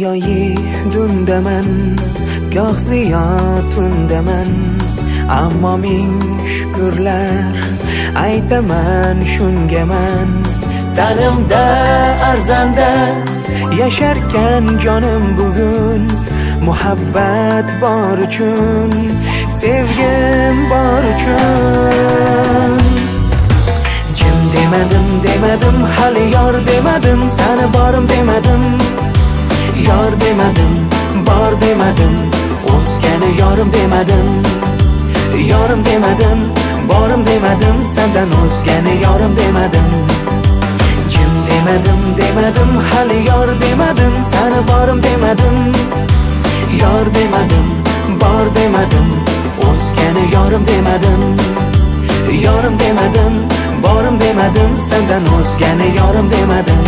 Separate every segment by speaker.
Speaker 1: daryoyi dundaman, goh ziyod tundaman, ammo ming shukrlar aytaman shungaman. Tanimda arzanda yasharkan jonim bugun, muhabbat bor uchun, sevgim bor uchun. Jim demadim hali yor demadim, sani borim demadim, yor demadim, bor demadim, o'zgani yorim demadim, yorim demadim, borim demadim, sendan o'zgani yorim demadim. Jim demadim hali yor demadim, sani borim demadim, yor demadim, bor demadim, o'zgani yorim demadim, yorim demadim, borim demadim, sendan o'zgani yorim demadim.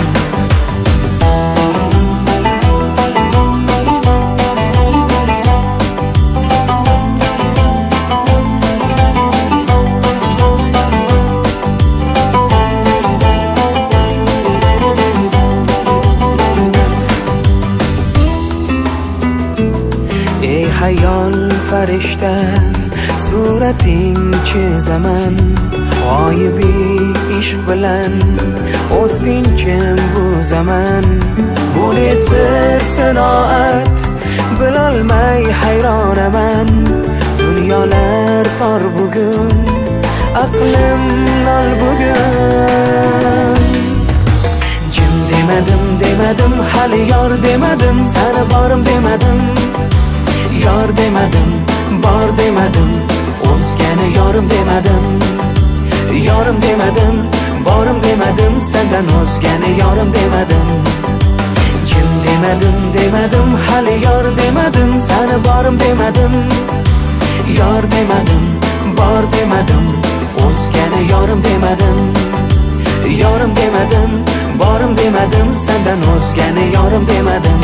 Speaker 1: Ey hayol farishta, surating chizaman, g'oyibi ishq bilan o'stinchim bu zaman. Bu ne sir sinoat, bilolmay hayronaman, dunyolar tor bugun, aqlim lol bugun. Jim demadim hali yor demadim, sani borim demadim, yor demadim, bor demadim, o'zgani yorim demadim, yorim demadim, borim demadim, sendan o'zgani yorim demadim. Jim demadim hali yor demadim, sani borim demadim, yor demadim, bor demadim, o'zgani yorim demadim, yorim demadim, borim demadim, sendan o'zgani yorim demadim.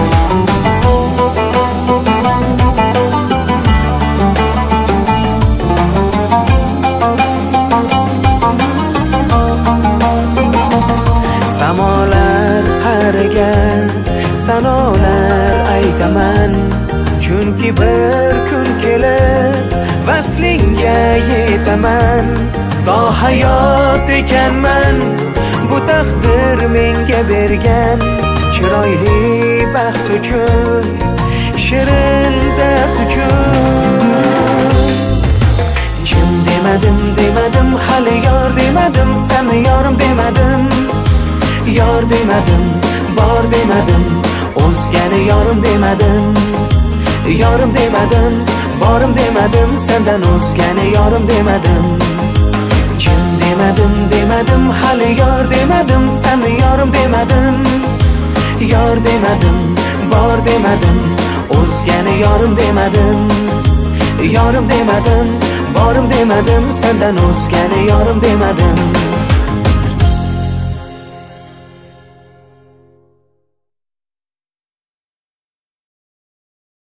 Speaker 1: Samolar qariga sanolar aytaman, chunki bir kun kelib vaslingga yetaman. To hayot ekanman, bu taqdir menga bergan, chiroyli baxt uchun, shirin dard uchun. Jim demadim hali yor demadim, sani yorim demadim, yor demadim, bor demadim, o'zgani yorim demadim, yorim demadim, borim demadim, sendan o'zgani yorim demadim. Jim demadim hali yor demadim, sani yorim demadim, yor demadim, bor demadim, o'zgani yorim demadim, yorim demadim, borim demadim, sendan o'zgani yorim demadim.